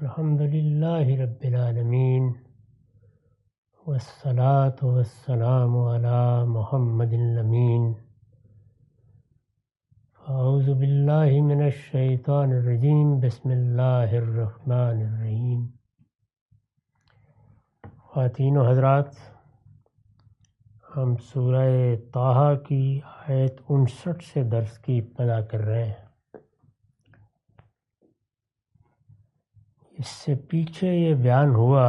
الحمد للہ رب العالمین والصلاة والسلام علی محمد الامین اعوذ باللہ من الشیطان الرجیم بسم اللہ الرحمن الرحیم۔ خواتین و حضرات، ہم سورہ طٰہٰ کی آیت 59 سے درس کی ابتدا کر رہے ہیں۔ اس سے پیچھے یہ بیان ہوا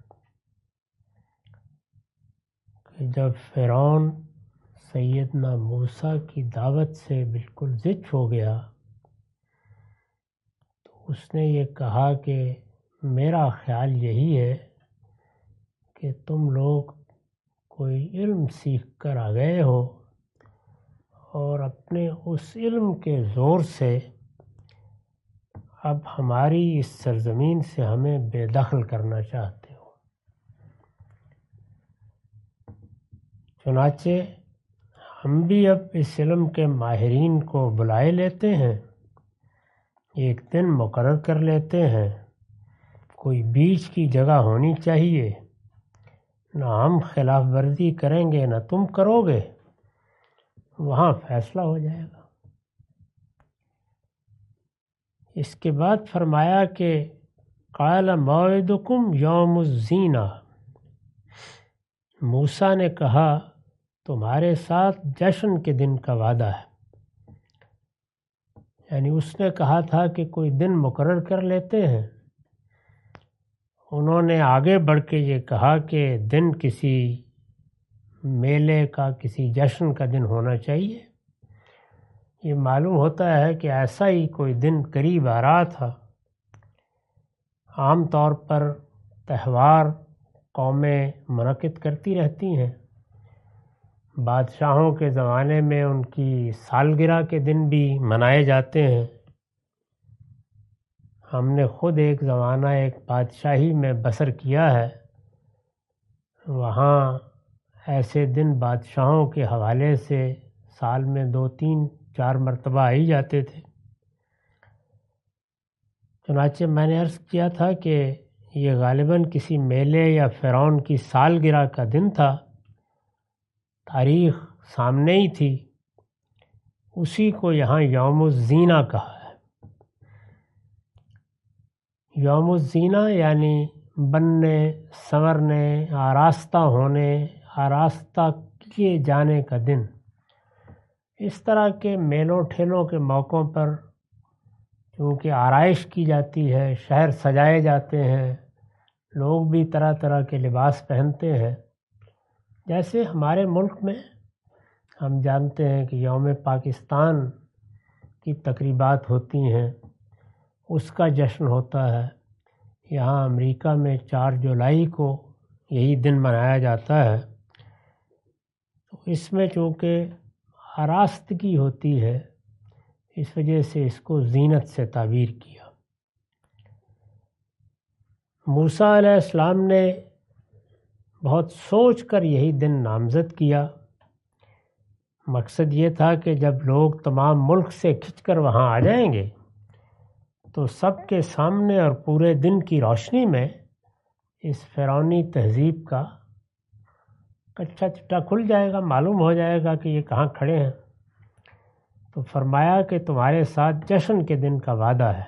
کہ جب فرعون سیدنا موسیٰ کی دعوت سے بالکل ضد ہو گیا تو اس نے یہ کہا کہ میرا خیال یہی ہے کہ تم لوگ کوئی علم سیکھ کر آ گئے ہو اور اپنے اس علم کے زور سے اب ہماری اس سرزمین سے ہمیں بے دخل کرنا چاہتے ہو۔ چنانچہ ہم بھی اب اس علم کے ماہرین کو بلائے لیتے ہیں، ایک دن مقرر کر لیتے ہیں، کوئی بیچ کی جگہ ہونی چاہیے، نہ ہم خلاف ورزی کریں گے نہ تم کرو گے، وہاں فیصلہ ہو جائے گا۔ اس کے بعد فرمایا کہ قال موعدکم یوم الزینہ، موسیٰ نے کہا تمہارے ساتھ جشن کے دن کا وعدہ ہے، یعنی اس نے کہا تھا کہ کوئی دن مقرر کر لیتے ہیں، انہوں نے آگے بڑھ کے یہ کہا کہ دن کسی میلے کا، کسی جشن کا دن ہونا چاہیے۔ یہ معلوم ہوتا ہے کہ ایسا ہی کوئی دن قریب آ رہا تھا۔ عام طور پر تہوار قومیں منعقد کرتی رہتی ہیں، بادشاہوں کے زمانے میں ان کی سالگرہ کے دن بھی منائے جاتے ہیں۔ ہم نے خود ایک زمانہ ایک بادشاہی میں بسر کیا ہے، وہاں ایسے دن بادشاہوں کے حوالے سے سال میں 2 3 4 مرتبہ آ ہی جاتے تھے۔ چنانچہ میں نے عرض کیا تھا کہ یہ غالباً کسی میلے یا فرعون کی سالگرہ کا دن تھا، تاریخ سامنے ہی تھی، اسی کو یہاں یوم الزینہ کہا ہے۔ یوم الزینہ یعنی بننے، سنورنے، آراستہ ہونے، آراستہ کیے جانے کا دن۔ اس طرح کے میلوں ٹھیلوں کے موقعوں پر چونکہ آرائش کی جاتی ہے، شہر سجائے جاتے ہیں، لوگ بھی طرح طرح کے لباس پہنتے ہیں۔ جیسے ہمارے ملک میں ہم جانتے ہیں کہ یوم پاکستان کی تقریبات ہوتی ہیں، اس کا جشن ہوتا ہے۔ یہاں امریکہ میں 4 جولائی کو یہی دن منایا جاتا ہے۔ تو اس میں چونکہ آراستگی ہوتی ہے، اس وجہ سے اس کو زینت سے تعبیر کیا۔ موسیٰ علیہ السلام نے بہت سوچ کر یہی دن نامزد کیا۔ مقصد یہ تھا کہ جب لوگ تمام ملک سے کھنچ کر وہاں آ جائیں گے تو سب کے سامنے اور پورے دن کی روشنی میں اس فرعونی تہذیب کا کچا چٹا کھل جائے گا، معلوم ہو جائے گا کہ یہ کہاں کھڑے ہیں۔ تو فرمایا کہ تمہارے ساتھ جشن کے دن کا وعدہ ہے۔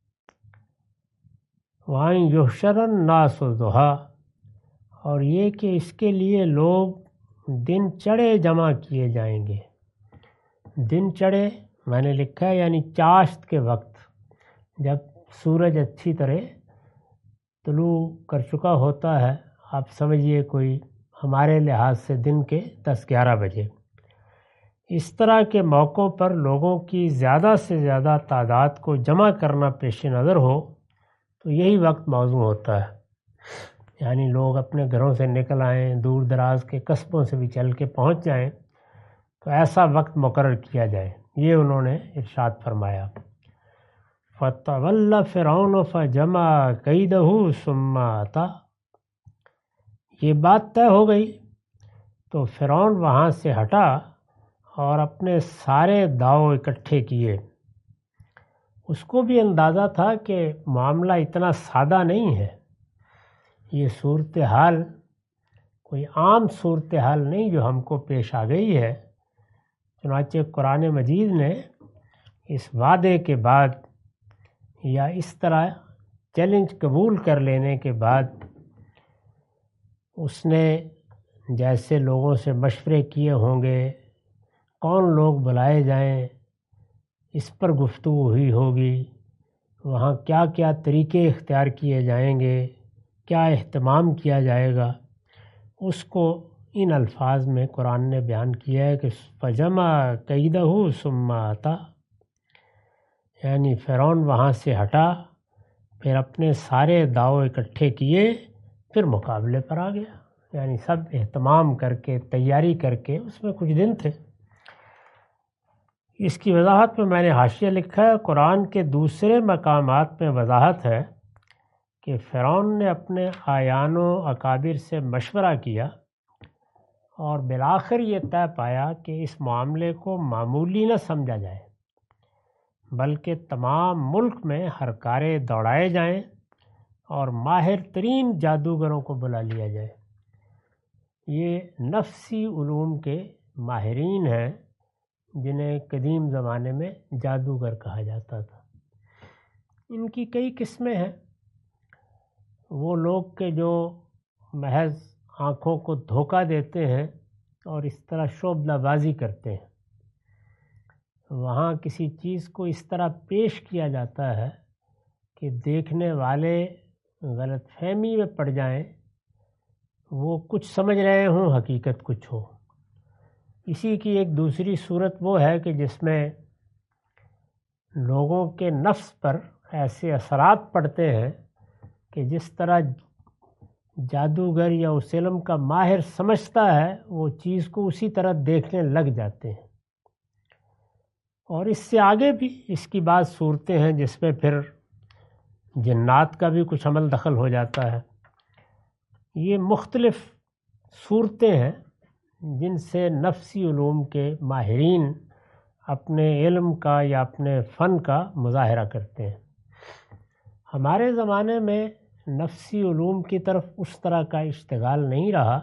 وَأَن يُحْشَرَ النَّاسُ ضُحًى، اور یہ کہ اس کے لیے لوگ دن چڑھے جمع کیے جائیں گے۔ دن چڑھے میں نے لکھا ہے یعنی چاشت کے وقت، جب سورج اچھی طرح طلوع کر چکا ہوتا ہے، آپ سمجھیے کوئی ہمارے لحاظ سے دن کے 10-11 بجے۔ اس طرح کے موقعوں پر لوگوں کی زیادہ سے زیادہ تعداد کو جمع کرنا پیش نظر ہو تو یہی وقت موزوں ہوتا ہے، یعنی لوگ اپنے گھروں سے نکل آئیں، دور دراز کے قصبوں سے بھی چل کے پہنچ جائیں، تو ایسا وقت مقرر کیا جائے، یہ انہوں نے ارشاد فرمایا۔ فَتَوَلَّ فِرْعَوْنُ فَجَمَعَ كَيْدَهُ ثُمَّ أَتَىٰ، یہ بات طے ہو گئی تو فرعون وہاں سے ہٹا اور اپنے سارے داؤ اکٹھے کیے۔ اس کو بھی اندازہ تھا کہ معاملہ اتنا سادہ نہیں ہے، یہ صورتحال کوئی عام صورتحال نہیں جو ہم کو پیش آ گئی ہے۔ چنانچہ قرآن مجید نے اس وعدے کے بعد یا اس طرح چیلنج قبول کر لینے کے بعد اس نے جیسے لوگوں سے مشورے کیے ہوں گے، کون لوگ بلائے جائیں، اس پر گفتگو ہوئی ہوگی، وہاں کیا کیا طریقے اختیار کیے جائیں گے، کیا اہتمام کیا جائے گا، اس کو ان الفاظ میں قرآن نے بیان کیا ہے کہ فجمع کیدہ ثم اتی، یعنی فرعون وہاں سے ہٹا، پھر اپنے سارے داؤ اکٹھے کیے، پھر مقابلے پر آ گیا، یعنی سب اہتمام کر کے تیاری کر کے، اس میں کچھ دن تھے۔ اس کی وضاحت میں نے حاشیہ لکھا ہے، قرآن کے دوسرے مقامات میں وضاحت ہے کہ فرعون نے اپنے اعیان و اکابر سے مشورہ کیا اور بالآخر یہ طے پایا کہ اس معاملے کو معمولی نہ سمجھا جائے، بلکہ تمام ملک میں ہر کارے دوڑائے جائیں اور ماہر ترین جادوگروں کو بلا لیا جائے۔ یہ نفسی علوم کے ماہرین ہیں جنہیں قدیم زمانے میں جادوگر کہا جاتا تھا۔ ان کی کئی قسمیں ہیں، وہ لوگ کہ جو محض آنکھوں کو دھوکہ دیتے ہیں اور اس طرح شعبدہ بازی کرتے ہیں، وہاں کسی چیز کو اس طرح پیش کیا جاتا ہے کہ دیکھنے والے غلط فہمی میں پڑ جائیں، وہ کچھ سمجھ رہے ہوں، حقیقت کچھ ہو۔ اسی کی ایک دوسری صورت وہ ہے کہ جس میں لوگوں کے نفس پر ایسے اثرات پڑتے ہیں کہ جس طرح جادوگر یا اس علم کا ماہر سمجھتا ہے، وہ چیز کو اسی طرح دیکھنے لگ جاتے ہیں۔ اور اس سے آگے بھی اس کی بعض صورتیں ہیں جس میں پھر جنات کا بھی کچھ عمل دخل ہو جاتا ہے۔ یہ مختلف صورتیں ہیں جن سے نفسی علوم کے ماہرین اپنے علم کا یا اپنے فن کا مظاہرہ کرتے ہیں۔ ہمارے زمانے میں نفسی علوم کی طرف اس طرح کا اشتغال نہیں رہا،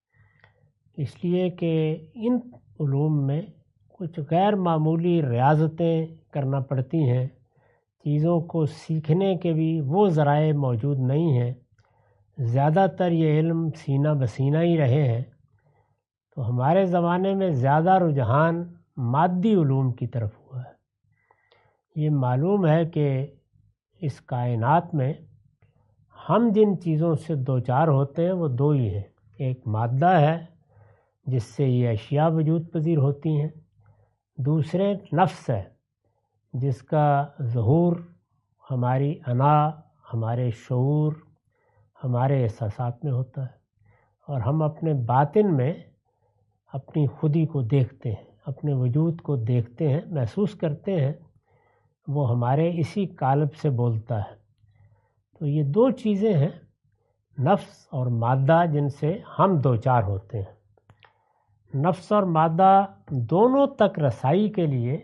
اس لیے کہ ان علوم میں کچھ غیر معمولی ریاضتیں کرنا پڑتی ہیں، چیزوں کو سیکھنے کے بھی وہ ذرائع موجود نہیں ہیں، زیادہ تر یہ علم سینہ بسینہ ہی رہے ہیں۔ تو ہمارے زمانے میں زیادہ رجحان مادی علوم کی طرف ہوا ہے۔ یہ معلوم ہے کہ اس کائنات میں ہم جن چیزوں سے دوچار ہوتے ہیں وہ دو ہی ہیں، ایک مادہ ہے جس سے یہ اشیاء وجود پذیر ہوتی ہیں، دوسرے نفس ہے جس کا ظہور ہماری انا، ہمارے شعور، ہمارے احساسات میں ہوتا ہے، اور ہم اپنے باطن میں اپنی خودی کو دیکھتے ہیں، اپنے وجود کو دیکھتے ہیں، محسوس کرتے ہیں، وہ ہمارے اسی قالب سے بولتا ہے۔ تو یہ دو چیزیں ہیں، نفس اور مادہ، جن سے ہم دوچار ہوتے ہیں۔ نفس اور مادہ دونوں تک رسائی کے لیے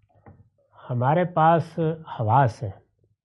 ہمارے پاس حواس ہیں۔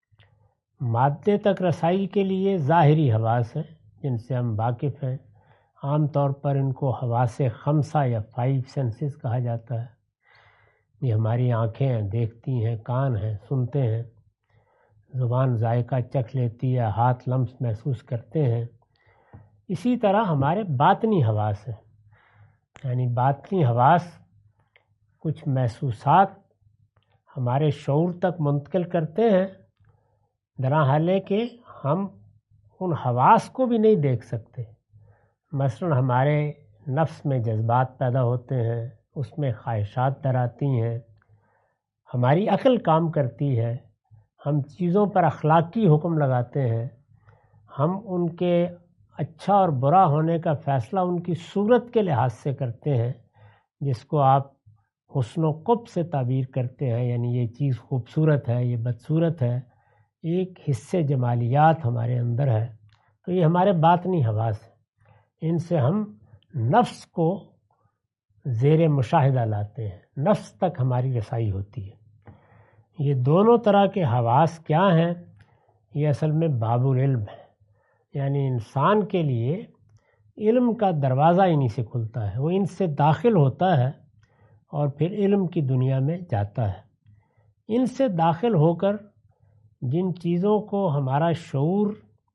مادے تک رسائی کے لیے ظاہری حواس ہیں جن سے ہم واقف ہیں، عام طور پر ان کو حواس خمسہ یا 5 سینسز کہا جاتا ہے۔ یہ ہماری آنکھیں ہیں، دیکھتی ہیں، کان ہیں، سنتے ہیں، زبان ذائقہ چکھ لیتی ہے، ہاتھ لمس محسوس کرتے ہیں۔ اسی طرح ہمارے باطنی حواس ہیں، یعنی باطنی حواس کچھ محسوسات ہمارے شعور تک منتقل کرتے ہیں، درحال کہ ہم ان حواس کو بھی نہیں دیکھ سکتے۔ مثلا ہمارے نفس میں جذبات پیدا ہوتے ہیں، اس میں خواہشات در آتی ہیں، ہماری عقل کام کرتی ہے، ہم چیزوں پر اخلاقی حکم لگاتے ہیں، ہم ان کے اچھا اور برا ہونے کا فیصلہ ان کی صورت کے لحاظ سے کرتے ہیں، جس کو آپ حسن و قبح سے تعبیر کرتے ہیں، یعنی یہ چیز خوبصورت ہے، یہ بدصورت ہے، ایک حصے جمالیات ہمارے اندر ہے۔ تو یہ ہمارے باطنی حواس ہیں، ان سے ہم نفس کو زیر مشاہدہ لاتے ہیں، نفس تک ہماری رسائی ہوتی ہے۔ یہ دونوں طرح کے حواس کیا ہیں؟ یہ اصل میں باب العلم ہے، یعنی انسان کے لیے علم کا دروازہ انہی سے کھلتا ہے، وہ ان سے داخل ہوتا ہے اور پھر علم کی دنیا میں جاتا ہے۔ ان سے داخل ہو کر جن چیزوں کو ہمارا شعور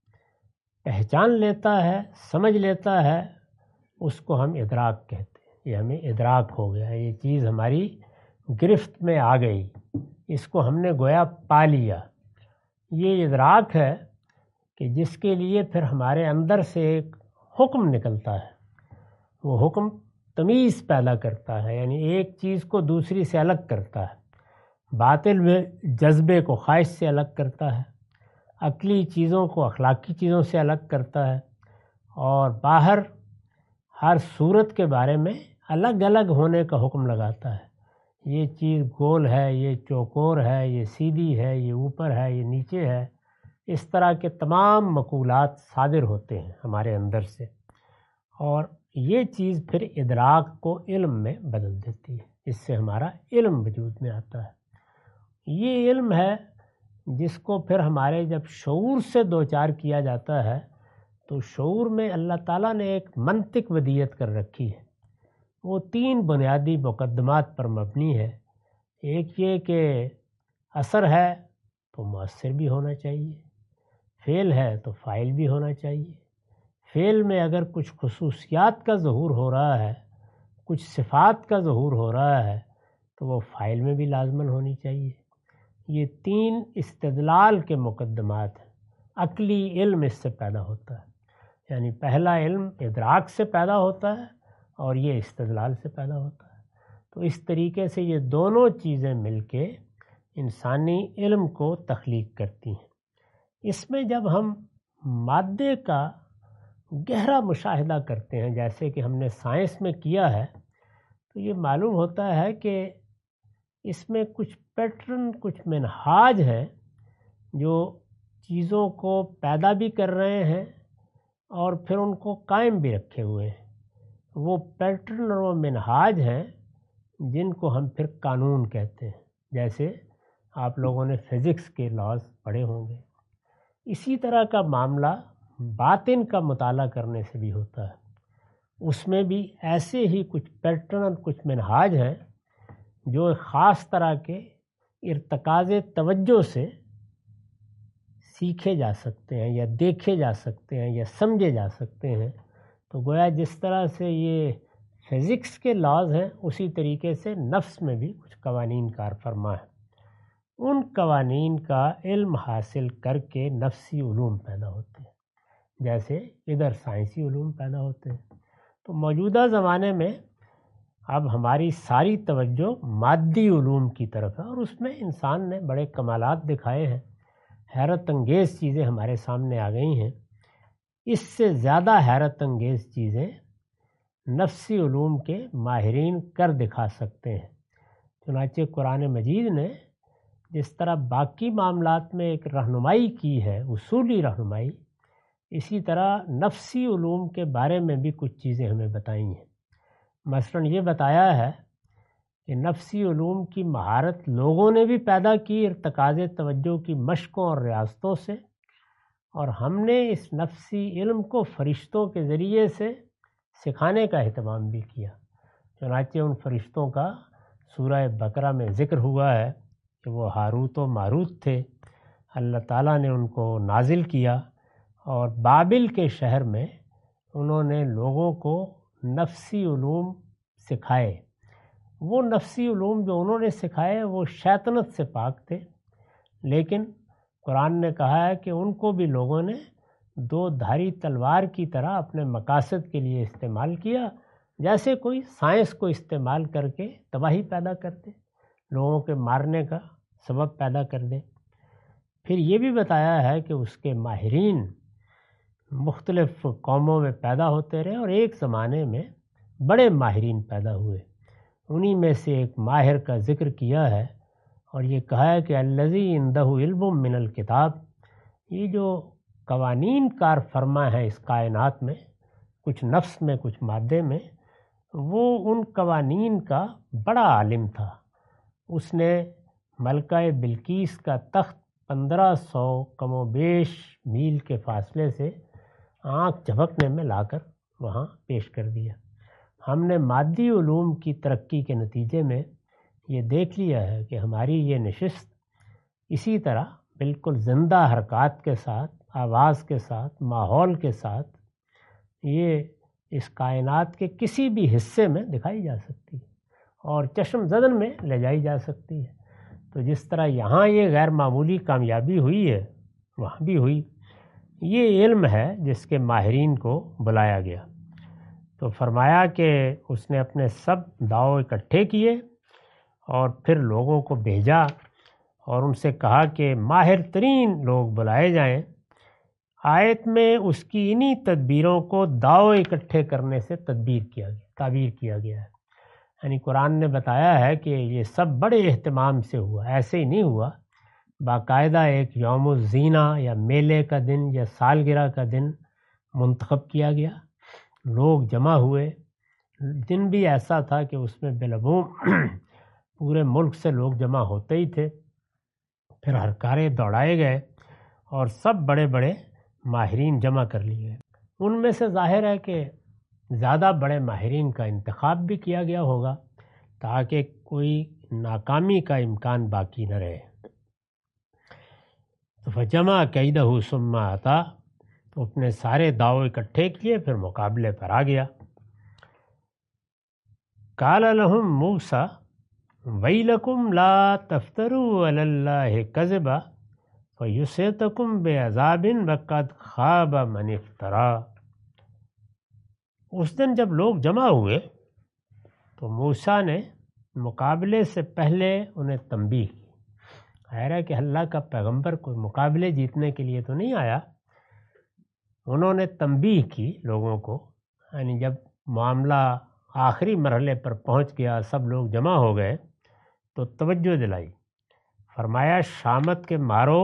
پہچان لیتا ہے، سمجھ لیتا ہے، اس کو ہم ادراک کہتے ہیں۔ یہ ہمیں ادراک ہو گیا، یہ چیز ہماری گرفت میں آ گئی، اس کو ہم نے گویا پا لیا۔ یہ ادراک ہے کہ جس کے لیے پھر ہمارے اندر سے ایک حکم نکلتا ہے، وہ حکم تمیز پیدا کرتا ہے، یعنی ایک چیز کو دوسری سے الگ کرتا ہے، باطل میں جذبے کو خواہش سے الگ کرتا ہے، عقلی چیزوں کو اخلاقی چیزوں سے الگ کرتا ہے، اور باہر ہر صورت کے بارے میں الگ الگ ہونے کا حکم لگاتا ہے۔ یہ چیز گول ہے، یہ چوکور ہے، یہ سیدھی ہے، یہ اوپر ہے، یہ نیچے ہے۔ اس طرح کے تمام مقولات صادر ہوتے ہیں ہمارے اندر سے، اور یہ چیز پھر ادراک کو علم میں بدل دیتی ہے، اس سے ہمارا علم وجود میں آتا ہے۔ یہ علم ہے جس کو پھر ہمارے جب شعور سے دوچار کیا جاتا ہے تو شعور میں اللہ تعالیٰ نے ایک منطق ودیت کر رکھی ہے۔ وہ 3 بنیادی مقدمات پر مبنی ہے۔ ایک یہ کہ اثر ہے تو مؤثر بھی ہونا چاہیے، فعل ہے تو فاعل بھی ہونا چاہیے۔ فعل میں اگر کچھ خصوصیات کا ظہور ہو رہا ہے، کچھ صفات کا ظہور ہو رہا ہے، تو وہ فاعل میں بھی لازماً ہونی چاہیے۔ یہ 3 استدلال کے مقدمات ہیں۔ عقلی علم اس سے پیدا ہوتا ہے، یعنی پہلا علم ادراک سے پیدا ہوتا ہے اور یہ استدلال سے پیدا ہوتا ہے۔ تو اس طریقے سے یہ دونوں چیزیں مل کے انسانی علم کو تخلیق کرتی ہیں۔ اس میں جب ہم مادے کا گہرا مشاہدہ کرتے ہیں، جیسے کہ ہم نے سائنس میں کیا ہے، تو یہ معلوم ہوتا ہے کہ اس میں کچھ پیٹرن، کچھ منہاج ہیں جو چیزوں کو پیدا بھی کر رہے ہیں اور پھر ان کو قائم بھی رکھے ہوئے ہیں۔ وہ پیٹرن اور وہ منہاج ہیں جن کو ہم پھر قانون کہتے ہیں، جیسے آپ لوگوں نے فزکس کے لاز پڑھے ہوں گے۔ اسی طرح کا معاملہ باطن کا مطالعہ کرنے سے بھی ہوتا ہے۔ اس میں بھی ایسے ہی کچھ پیٹرن اور کچھ منہاج ہیں جو ایک خاص طرح کے ارتکاز توجہ سے سیکھے جا سکتے ہیں یا دیکھے جا سکتے ہیں یا سمجھے جا سکتے ہیں۔ تو گویا جس طرح سے یہ فزکس کے لاز ہیں، اسی طریقے سے نفس میں بھی کچھ قوانین کار فرما ہیں۔ ان قوانین کا علم حاصل کر کے نفسی علوم پیدا ہوتے ہیں، جیسے ادھر سائنسی علوم پیدا ہوتے ہیں۔ تو موجودہ زمانے میں اب ہماری ساری توجہ مادی علوم کی طرف ہے، اور اس میں انسان نے بڑے کمالات دکھائے ہیں، حیرت انگیز چیزیں ہمارے سامنے آ گئی ہیں۔ اس سے زیادہ حیرت انگیز چیزیں نفسی علوم کے ماہرین کر دکھا سکتے ہیں۔ چنانچہ قرآن مجید نے جس طرح باقی معاملات میں ایک رہنمائی کی ہے، اصولی رہنمائی، اسی طرح نفسی علوم کے بارے میں بھی کچھ چیزیں ہمیں بتائی ہیں۔ مثلاً یہ بتایا ہے کہ نفسی علوم کی مہارت لوگوں نے بھی پیدا کی ارتکاز توجہ کی مشقوں اور ریاضتوں سے، اور ہم نے اس نفسی علم کو فرشتوں کے ذریعے سے سکھانے کا اہتمام بھی کیا۔ چنانچہ ان فرشتوں کا سورہ بقرہ میں ذکر ہوا ہے کہ وہ ہاروت و ماروت تھے، اللہ تعالیٰ نے ان کو نازل کیا اور بابل کے شہر میں انہوں نے لوگوں کو نفسی علوم سکھائے۔ وہ نفسی علوم جو انہوں نے سکھائے وہ شیطنت سے پاک تھے، لیکن قرآن نے کہا ہے کہ ان کو بھی لوگوں نے 2 دھاری تلوار کی طرح اپنے مقاصد کے لیے استعمال کیا، جیسے کوئی سائنس کو استعمال کر کے تباہی پیدا کر دے، لوگوں کے مارنے کا سبب پیدا کر دے۔ پھر یہ بھی بتایا ہے کہ اس کے ماہرین مختلف قوموں میں پیدا ہوتے رہے، اور ایک زمانے میں بڑے ماہرین پیدا ہوئے۔ انہی میں سے ایک ماہر کا ذکر کیا ہے اور یہ کہا ہے کہ الذی عندہ علم من الکتاب، یہ جو قوانین کار فرما ہے اس کائنات میں، کچھ نفس میں کچھ مادے میں، وہ ان قوانین کا بڑا عالم تھا۔ اس نے ملکہ بلقیس کا تخت 1500 کم و بیش میل کے فاصلے سے آنکھ جھپکنے میں لا کر وہاں پیش کر دیا۔ ہم نے مادی علوم کی ترقی کے نتیجے میں یہ دیکھ لیا ہے کہ ہماری یہ نشست اسی طرح بالکل زندہ حرکات کے ساتھ، آواز کے ساتھ، ماحول کے ساتھ یہ اس کائنات کے کسی بھی حصے میں دکھائی جا سکتی ہے اور چشم زدن میں لے جائی جا سکتی ہے۔ تو جس طرح یہاں یہ غیر معمولی کامیابی ہوئی ہے وہاں بھی ہوئی۔ یہ علم ہے جس کے ماہرین کو بلایا گیا۔ تو فرمایا کہ اس نے اپنے سب داؤ اکٹھے کیے اور پھر لوگوں کو بھیجا اور ان سے کہا کہ ماہر ترین لوگ بلائے جائیں۔ آیت میں اس کی انہی تدبیروں کو داؤ اکٹھے کرنے سے تعبیر کیا گیا ہے۔ یعنی قرآن نے بتایا ہے کہ یہ سب بڑے اہتمام سے ہوا، ایسے ہی نہیں ہوا، باقاعدہ ایک یوم الزینہ یا میلے کا دن یا سالگرہ کا دن منتخب کیا گیا، لوگ جمع ہوئے، دن بھی ایسا تھا کہ اس میں بالعموم پورے ملک سے لوگ جمع ہوتے ہی تھے، پھر ہرکارے دوڑائے گئے اور سب بڑے بڑے ماہرین جمع کر لیے گئے۔ ان میں سے ظاہر ہے کہ زیادہ بڑے ماہرین کا انتخاب بھی کیا گیا ہوگا تاکہ کوئی ناکامی کا امکان باقی نہ رہے۔ تو فجمع کیدہ ثم اتی، تو اپنے سارے داؤ اکٹھے کیے پھر مقابلے پر آ گیا۔ قال لهم موسیٰ ویلکم لا تفتروا علی اللہ کذبا فیسحتکم بعذاب وقد خاب من افترا۔ اس دن جب لوگ جمع ہوئے تو موسیٰ نے مقابلے سے پہلے انہیں تنبیہ کی۔ خیر ہے کہ اللہ کا پیغمبر کوئی مقابلے جیتنے کے لیے تو نہیں آیا، انہوں نے تنبیہ کی لوگوں کو، یعنی جب معاملہ آخری مرحلے پر پہنچ گیا، سب لوگ جمع ہو گئے تو توجہ دلائی، فرمایا شامت کے مارو،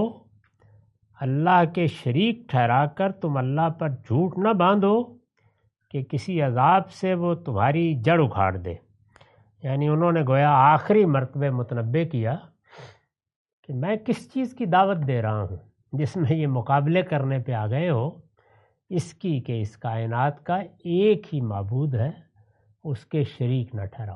اللہ کے شریک ٹھہرا کر تم اللہ پر جھوٹ نہ باندھو کہ کسی عذاب سے وہ تمہاری جڑ اکھاڑ دے۔ یعنی انہوں نے گویا آخری مرتبہ متنبہ کیا کہ میں کس چیز کی دعوت دے رہا ہوں جس میں یہ مقابلے کرنے پہ آ گئے ہو، اس کی کہ اس کائنات کا ایک ہی معبود ہے، اس کے شریک نہ ٹھہراؤ۔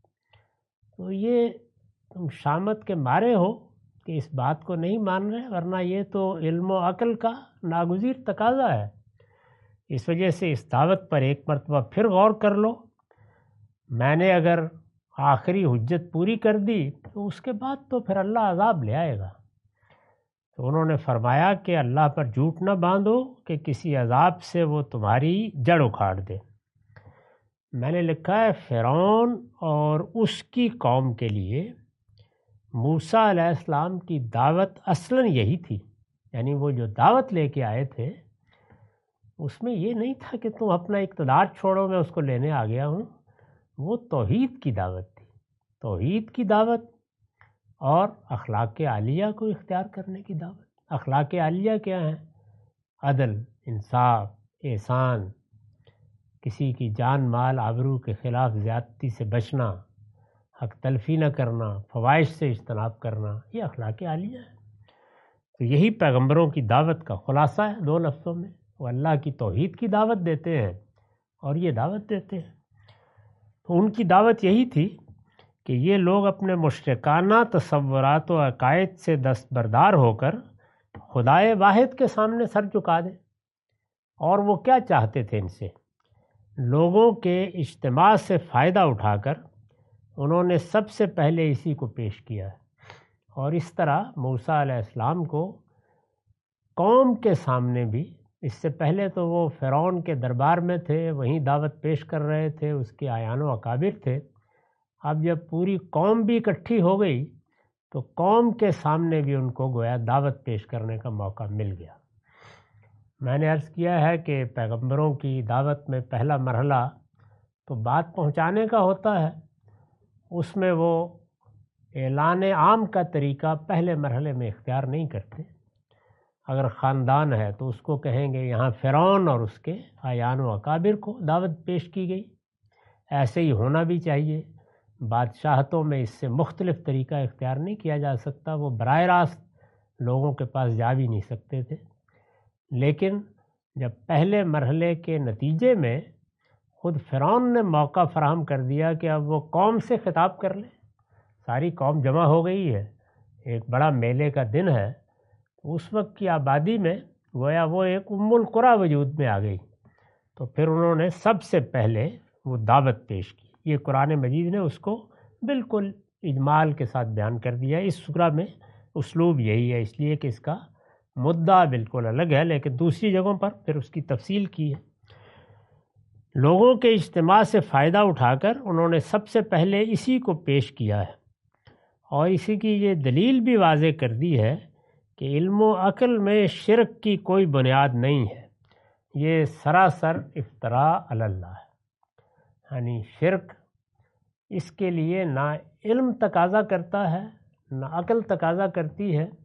تو یہ تم شامت کے مارے ہو کہ اس بات کو نہیں مان رہے، ورنہ یہ تو علم و عقل کا ناگزیر تقاضا ہے۔ اس وجہ سے اس دعوت پر ایک مرتبہ پھر غور کر لو۔ میں نے اگر آخری حجت پوری کر دی تو اس کے بعد تو پھر اللہ عذاب لے آئے گا۔ تو انہوں نے فرمایا کہ اللہ پر جھوٹ نہ باندھو کہ کسی عذاب سے وہ تمہاری جڑ اکھاڑ دے۔ میں نے لکھا ہے فرعون اور اس کی قوم کے لیے موسیٰ علیہ السلام کی دعوت اصلاً یہی تھی، یعنی وہ جو دعوت لے کے آئے تھے اس میں یہ نہیں تھا کہ تم اپنا اقتدار چھوڑو میں اس کو لینے آ گیا ہوں، وہ توحید کی دعوت تھی، توحید کی دعوت اور اخلاق عالیہ کو اختیار کرنے کی دعوت۔ اخلاق عالیہ کیا ہیں؟ عدل، انصاف، احسان، کسی کی جان مال آبرو کے خلاف زیادتی سے بچنا، حق تلفی نہ کرنا، فواحش سے اجتناب کرنا، یہ اخلاق عالیہ ہے۔ تو یہی پیغمبروں کی دعوت کا خلاصہ ہے دو لفظوں میں، وہ اللہ کی توحید کی دعوت دیتے ہیں اور یہ دعوت دیتے ہیں۔ تو ان کی دعوت یہی تھی کہ یہ لوگ اپنے مشرکانہ تصورات و عقائد سے دستبردار ہو کر خدائے واحد کے سامنے سر جھکا دیں۔ اور وہ کیا چاہتے تھے ان سے؟ لوگوں کے اجتماع سے فائدہ اٹھا کر انہوں نے سب سے پہلے اسی کو پیش کیا ہے، اور اس طرح موسیٰ علیہ السلام کو قوم کے سامنے بھی، اس سے پہلے تو وہ فرعون کے دربار میں تھے، وہیں دعوت پیش کر رہے تھے، اس کے اعیان و اکابر تھے، اب جب پوری قوم بھی اکٹھی ہو گئی تو قوم کے سامنے بھی ان کو گویا دعوت پیش کرنے کا موقع مل گیا۔ میں نے عرض کیا ہے کہ پیغمبروں کی دعوت میں پہلا مرحلہ تو بات پہنچانے کا ہوتا ہے، اس میں وہ اعلان عام کا طریقہ پہلے مرحلے میں اختیار نہیں کرتے۔ اگر خاندان ہے تو اس کو کہیں گے یہاں فرعون اور اس کے اعیان و اکابر کو دعوت پیش کی گئی، ایسے ہی ہونا بھی چاہیے۔ بادشاہتوں میں اس سے مختلف طریقہ اختیار نہیں کیا جا سکتا، وہ براہ راست لوگوں کے پاس جا بھی نہیں سکتے تھے۔ لیکن جب پہلے مرحلے کے نتیجے میں خود فرعون نے موقع فراہم کر دیا کہ اب وہ قوم سے خطاب کر لے، ساری قوم جمع ہو گئی ہے، ایک بڑا میلے کا دن ہے، اس وقت کی آبادی میں گویا وہ ایک ام القریٰ وجود میں آ گئی، تو پھر انہوں نے سب سے پہلے وہ دعوت پیش کی۔ یہ قرآن مجید نے اس کو بالکل اجمال کے ساتھ بیان کر دیا۔ اس سورہ میں اسلوب یہی ہے، اس لیے کہ اس کا مدعا بالکل الگ ہے، لیکن دوسری جگہوں پر پھر اس کی تفصیل کی ہے۔ لوگوں کے اجتماع سے فائدہ اٹھا کر انہوں نے سب سے پہلے اسی کو پیش کیا ہے، اور اسی کی یہ دلیل بھی واضح کر دی ہے کہ علم و عقل میں شرک کی کوئی بنیاد نہیں ہے، یہ سراسر افتراء علی اللہ ہے۔ یعنی شرک اس کے لیے نہ علم تقاضا کرتا ہے نہ عقل تقاضا کرتی ہے۔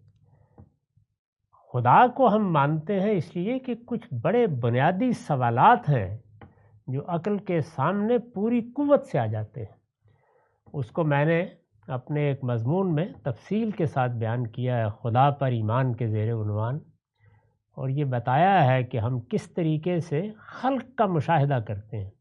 خدا کو ہم مانتے ہیں اس لیے کہ کچھ بڑے بنیادی سوالات ہیں جو عقل کے سامنے پوری قوت سے آ جاتے ہیں۔ اس کو میں نے اپنے ایک مضمون میں تفصیل کے ساتھ بیان کیا ہے، خدا پر ایمان کے زیر عنوان، اور یہ بتایا ہے کہ ہم کس طریقے سے خلق کا مشاہدہ کرتے ہیں۔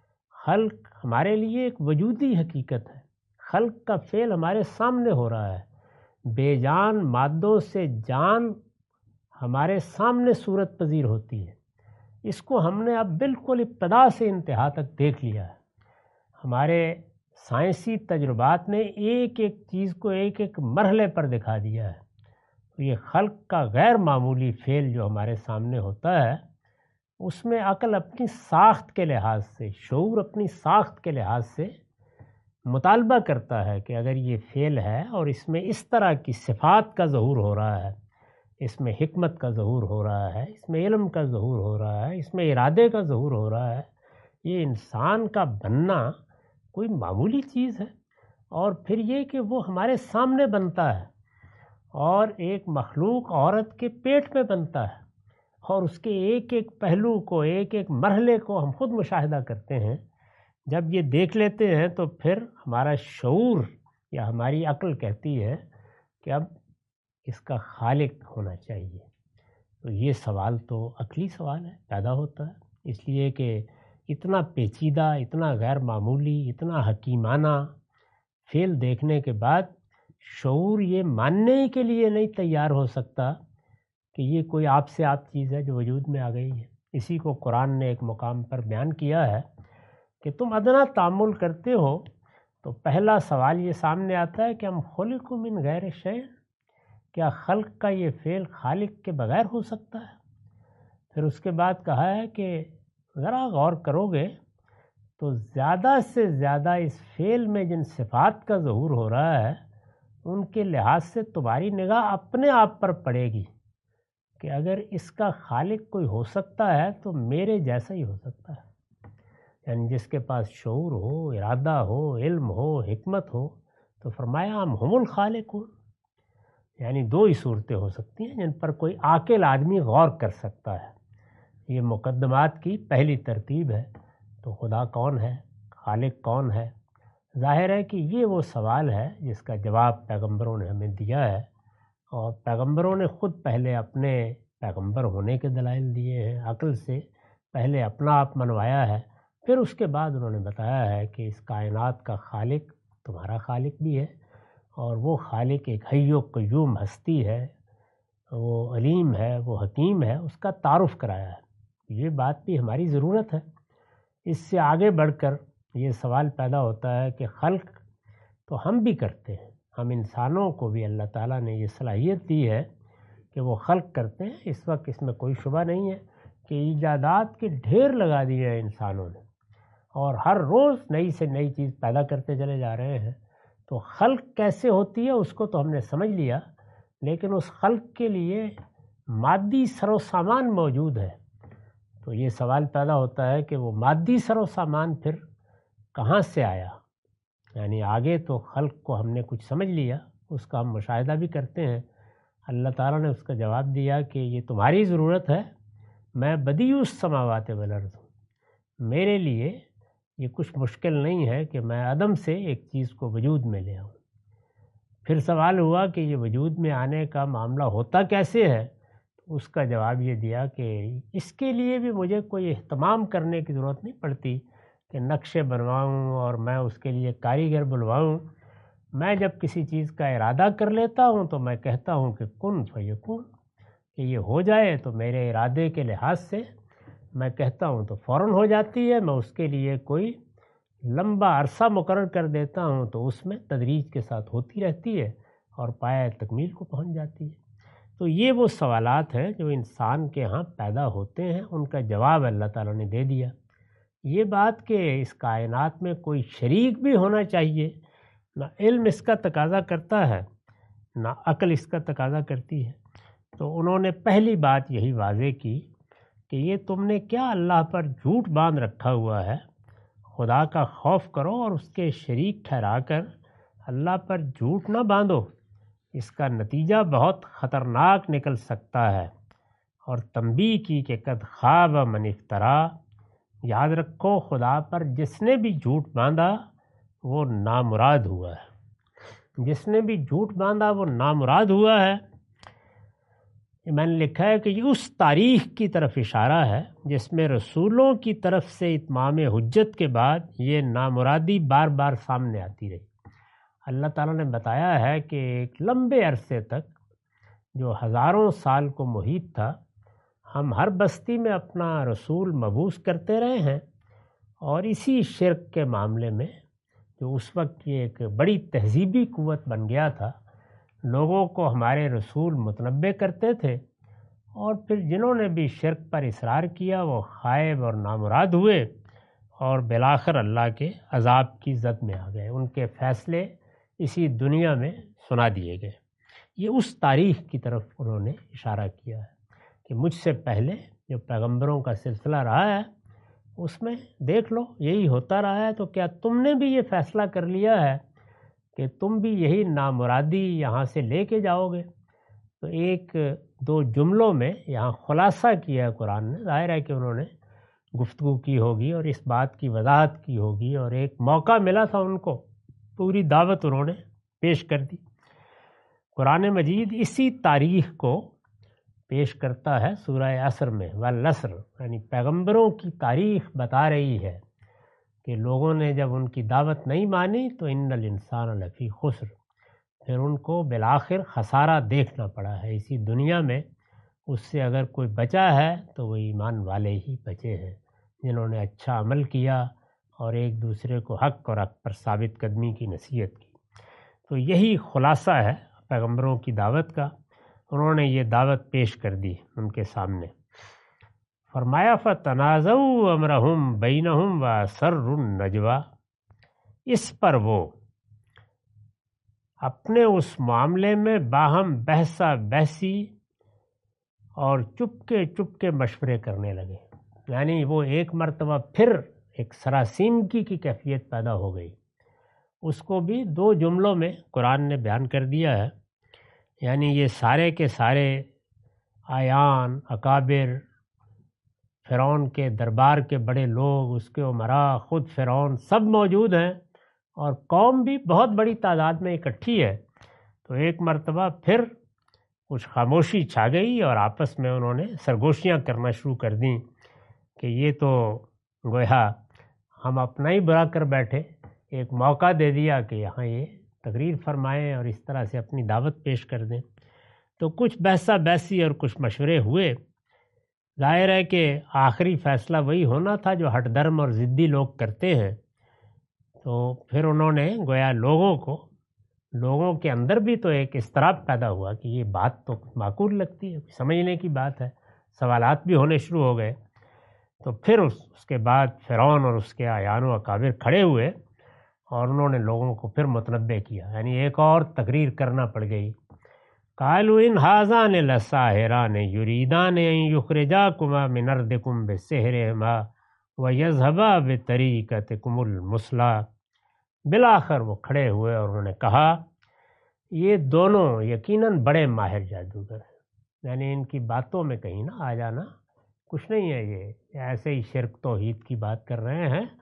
خلق ہمارے لیے ایک وجودی حقیقت ہے، خلق کا فعل ہمارے سامنے ہو رہا ہے، بے جان مادوں سے جان ہمارے سامنے صورت پذیر ہوتی ہے۔ اس کو ہم نے اب بالکل ابتدا سے انتہا تک دیکھ لیا ہے۔ ہمارے سائنسی تجربات نے ایک ایک چیز کو ایک ایک مرحلے پر دکھا دیا ہے۔ تو یہ خلق کا غیر معمولی فعل جو ہمارے سامنے ہوتا ہے، اس میں عقل اپنی ساخت کے لحاظ سے، شعور اپنی ساخت کے لحاظ سے مطالبہ کرتا ہے کہ اگر یہ فعل ہے اور اس میں اس طرح کی صفات کا ظہور ہو رہا ہے، اس میں حکمت کا ظہور ہو رہا ہے، اس میں علم کا ظہور ہو رہا ہے، اس میں ارادے کا ظہور ہو رہا ہے، یہ انسان کا بننا کوئی معمولی چیز ہے، اور پھر یہ کہ وہ ہمارے سامنے بنتا ہے، اور ایک مخلوق عورت کے پیٹ میں بنتا ہے، اور اس کے ایک ایک پہلو کو، ایک ایک مرحلے کو ہم خود مشاہدہ کرتے ہیں۔ جب یہ دیکھ لیتے ہیں تو پھر ہمارا شعور یا ہماری عقل کہتی ہے کہ اب اس کا خالق ہونا چاہیے۔ تو یہ سوال تو عقلی سوال ہے، پیدا ہوتا ہے، اس لیے کہ اتنا پیچیدہ، اتنا غیر معمولی، اتنا حکیمانہ فعل دیکھنے کے بعد شعور یہ ماننے کے لیے نہیں تیار ہو سکتا کہ یہ کوئی آپ سے آپ چیز ہے جو وجود میں آ گئی ہے۔ اسی کو قرآن نے ایک مقام پر بیان کیا ہے کہ تم ادنا تأمل کرتے ہو تو پہلا سوال یہ سامنے آتا ہے کہ ہم خلق من غیر شیء، کیا خلق کا یہ فعل خالق کے بغیر ہو سکتا ہے؟ پھر اس کے بعد کہا ہے کہ ذرا غور کرو گے تو زیادہ سے زیادہ اس فعل میں جن صفات کا ظہور ہو رہا ہے ان کے لحاظ سے تمہاری نگاہ اپنے آپ پر پڑے گی کہ اگر اس کا خالق کوئی ہو سکتا ہے تو میرے جیسا ہی ہو سکتا ہے۔ یعنی جس کے پاس شعور ہو، ارادہ ہو، علم ہو، حکمت ہو، تو فرمایا ہم الخالقون، یعنی دو ہی صورتیں ہو سکتی ہیں جن پر کوئی عاقل آدمی غور کر سکتا ہے۔ یہ مقدمات کی پہلی ترتیب ہے۔ تو خدا کون ہے، خالق کون ہے؟ ظاہر ہے کہ یہ وہ سوال ہے جس کا جواب پیغمبروں نے ہمیں دیا ہے، اور پیغمبروں نے خود پہلے اپنے پیغمبر ہونے کے دلائل دیے ہیں، عقل سے پہلے اپنا آپ منوایا ہے، پھر اس کے بعد انہوں نے بتایا ہے کہ اس کائنات کا خالق تمہارا خالق بھی ہے، اور وہ خالق ایک حی و قیوم ہستی ہے، وہ علیم ہے، وہ حکیم ہے، اس کا تعارف کرایا ہے۔ یہ بات بھی ہماری ضرورت ہے۔ اس سے آگے بڑھ کر یہ سوال پیدا ہوتا ہے کہ خلق تو ہم بھی کرتے ہیں، ہم انسانوں کو بھی اللہ تعالیٰ نے یہ صلاحیت دی ہے کہ وہ خلق کرتے ہیں۔ اس وقت اس میں کوئی شبہ نہیں ہے کہ ایجادات کے ڈھیر لگا دیے ہیں انسانوں نے، اور ہر روز نئی سے نئی چیز پیدا کرتے چلے جا رہے ہیں۔ تو خلق کیسے ہوتی ہے اس کو تو ہم نے سمجھ لیا، لیکن اس خلق کے لیے مادی سر و سامان موجود ہے۔ تو یہ سوال پیدا ہوتا ہے کہ وہ مادی سر و سامان پھر کہاں سے آیا؟ یعنی آگے تو خلق کو ہم نے کچھ سمجھ لیا، اس کا ہم مشاہدہ بھی کرتے ہیں۔ اللہ تعالیٰ نے اس کا جواب دیا کہ یہ تمہاری ضرورت ہے، میں بدیع السماوات والارض ہوں، میرے لیے یہ کچھ مشکل نہیں ہے کہ میں عدم سے ایک چیز کو وجود میں لے آؤں۔ پھر سوال ہوا کہ یہ وجود میں آنے کا معاملہ ہوتا کیسے ہے؟ تو اس کا جواب یہ دیا کہ اس کے لیے بھی مجھے کوئی اہتمام کرنے کی ضرورت نہیں پڑتی کہ نقشے بنواؤں اور میں اس کے لیے کاریگر بلواؤں۔ میں جب کسی چیز کا ارادہ کر لیتا ہوں تو میں کہتا ہوں کہ کن فیکون، کہ یہ ہو جائے، تو میرے ارادے کے لحاظ سے میں کہتا ہوں تو فوراً ہو جاتی ہے۔ میں اس کے لیے کوئی لمبا عرصہ مقرر کر دیتا ہوں تو اس میں تدریج کے ساتھ ہوتی رہتی ہے اور پایہ تکمیل کو پہنچ جاتی ہے۔ تو یہ وہ سوالات ہیں جو انسان کے ہاں پیدا ہوتے ہیں، ان کا جواب اللہ تعالیٰ نے دے دیا۔ یہ بات کہ اس کائنات میں کوئی شریک بھی ہونا چاہیے، نہ علم اس کا تقاضا کرتا ہے نہ عقل اس کا تقاضا کرتی ہے۔ تو انہوں نے پہلی بات یہی واضح کی کہ یہ تم نے کیا اللہ پر جھوٹ باندھ رکھا ہوا ہے؟ خدا کا خوف کرو اور اس کے شریک ٹھہرا کر اللہ پر جھوٹ نہ باندھو، اس کا نتیجہ بہت خطرناک نکل سکتا ہے۔ اور تنبیہ کی کہ قد خاب من افترا، یاد رکھو خدا پر جس نے بھی جھوٹ باندھا وہ نامراد ہوا ہے، جس نے بھی جھوٹ باندھا وہ نامراد ہوا ہے۔ میں نے لکھا ہے کہ یہ اس تاریخ کی طرف اشارہ ہے جس میں رسولوں کی طرف سے اتمام حجت کے بعد یہ نامرادی بار بار سامنے آتی رہی۔ اللہ تعالیٰ نے بتایا ہے کہ ایک لمبے عرصے تک جو ہزاروں سال کو محیط تھا، ہم ہر بستی میں اپنا رسول مبعوث کرتے رہے ہیں، اور اسی شرک کے معاملے میں جو اس وقت یہ ایک بڑی تہذیبی قوت بن گیا تھا، لوگوں کو ہمارے رسول متنبع کرتے تھے، اور پھر جنہوں نے بھی شرک پر اصرار کیا وہ خائب اور نامراد ہوئے اور بالآخر اللہ کے عذاب کی زد میں آ گئے۔ ان کے فیصلے اسی دنیا میں سنا دیے گئے۔ یہ اس تاریخ کی طرف انہوں نے اشارہ کیا ہے کہ مجھ سے پہلے جو پیغمبروں کا سلسلہ رہا ہے اس میں دیکھ لو یہی ہوتا رہا ہے، تو کیا تم نے بھی یہ فیصلہ کر لیا ہے کہ تم بھی یہی نامرادی یہاں سے لے کے جاؤ گے؟ تو ایک دو جملوں میں یہاں خلاصہ کیا ہے قرآن نے۔ ظاہر ہے کہ انہوں نے گفتگو کی ہوگی اور اس بات کی وضاحت کی ہوگی، اور ایک موقع ملا تھا ان کو، پوری دعوت انہوں نے پیش کر دی۔ قرآن مجید اسی تاریخ کو پیش کرتا ہے سورہ عصر میں، والعصر، یعنی پیغمبروں کی تاریخ بتا رہی ہے کہ لوگوں نے جب ان کی دعوت نہیں مانی تو ان الانسان لفی خسر، پھر ان کو بالآخر خسارہ دیکھنا پڑا ہے اسی دنیا میں۔ اس سے اگر کوئی بچا ہے تو وہ ایمان والے ہی بچے ہیں، جنہوں نے اچھا عمل کیا اور ایک دوسرے کو حق اور حق پر ثابت قدمی کی نصیحت کی۔ تو یہی خلاصہ ہے پیغمبروں کی دعوت کا۔ انہوں نے یہ دعوت پیش کر دی ان کے سامنے۔ فرمایا فَتَنَازَعُوا أَمْرَهُمْ بَيْنَهُمْ وَأَسَرُّوا النَّجْوَىٰ، اس پر وہ اپنے اس معاملے میں باہم بحثہ بحثی اور چپکے مشورے کرنے لگے، یعنی وہ ایک مرتبہ پھر ایک سراسیمگی کی کیفیت پیدا ہو گئی۔ اس کو بھی دو جملوں میں قرآن نے بیان کر دیا ہے، یعنی یہ سارے کے سارے آیان، اکابر، فرعون کے دربار کے بڑے لوگ، اس کے امراء، خود فرعون سب موجود ہیں، اور قوم بھی بہت بڑی تعداد میں اکٹھی ہے۔ تو ایک مرتبہ پھر کچھ خاموشی چھا گئی اور آپس میں انہوں نے سرگوشیاں کرنا شروع کر دیں کہ یہ تو گویا ہم اپنا ہی برا کر بیٹھے، ایک موقع دے دیا کہ یہاں یہ تقریر فرمائیں اور اس طرح سے اپنی دعوت پیش کر دیں۔ تو کچھ بحثہ بحثی اور کچھ مشورے ہوئے۔ ظاہر ہے کہ آخری فیصلہ وہی ہونا تھا جو ہٹ درم اور ضدی لوگ کرتے ہیں۔ تو پھر انہوں نے گویا لوگوں کے اندر بھی تو ایک اضطراب پیدا ہوا کہ یہ بات تو معقول لگتی ہے، سمجھنے کی بات ہے، سوالات بھی ہونے شروع ہو گئے۔ تو پھر اس کے بعد فرعون اور اس کے اعیان و اکابر کھڑے ہوئے اور انہوں نے لوگوں کو پھر متنبع کیا، یعنی ایک اور تقریر کرنا پڑ گئی۔ قالوا ان ھذان لساحران یریدان ان یخرجاکما من ارضکم بسحرہما ویذھبا بطریقتکم المثلی۔ بالآخر وہ کھڑے ہوئے اور انہوں نے کہا یہ دونوں یقیناً بڑے ماہر جادوگر ہیں، یعنی ان کی باتوں میں کہیں نہ آ جانا کچھ نہیں ہے، یہ ایسے ہی شرک توحید کی بات کر رہے ہیں،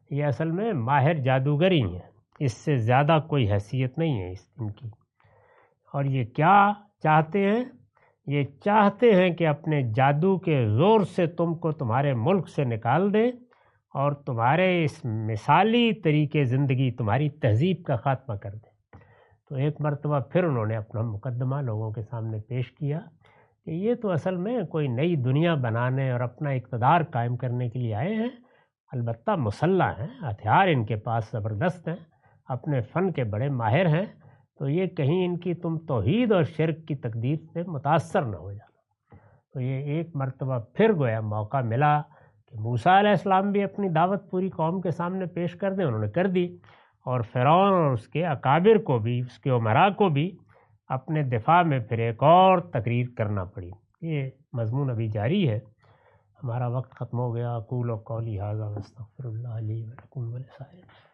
یہ اصل میں ماہر جادوگر ہی ہیں، اس سے زیادہ کوئی حیثیت نہیں ہے ان کی۔ اور یہ کیا چاہتے ہیں؟ یہ چاہتے ہیں کہ اپنے جادو کے زور سے تم کو تمہارے ملک سے نکال دیں اور تمہارے اس مثالی طریقے زندگی، تمہاری تہذیب کا خاتمہ کر دیں۔ تو ایک مرتبہ پھر انہوں نے اپنا مقدمہ لوگوں کے سامنے پیش کیا کہ یہ تو اصل میں کوئی نئی دنیا بنانے اور اپنا اقتدار قائم کرنے کے لیے آئے ہیں، البتہ مسلح ہیں، ہتھیار ان کے پاس زبردست ہیں، اپنے فن کے بڑے ماہر ہیں، تو یہ کہیں ان کی تم توحید اور شرک کی تقدیر سے متاثر نہ ہو جانا۔ تو یہ ایک مرتبہ پھر گویا موقع ملا کہ موسیٰ علیہ السلام بھی اپنی دعوت پوری قوم کے سامنے پیش کر دیں، انہوں نے کر دی، اور فرعون اور اس کے اکابر کو بھی، اس کے امراء کو بھی اپنے دفاع میں پھر ایک اور تقریر کرنا پڑی۔ یہ مضمون ابھی جاری ہے، ہمارا وقت ختم ہو گیا۔ اقول قولی ھذا واستغفر اللہ لی ولکم ولسائر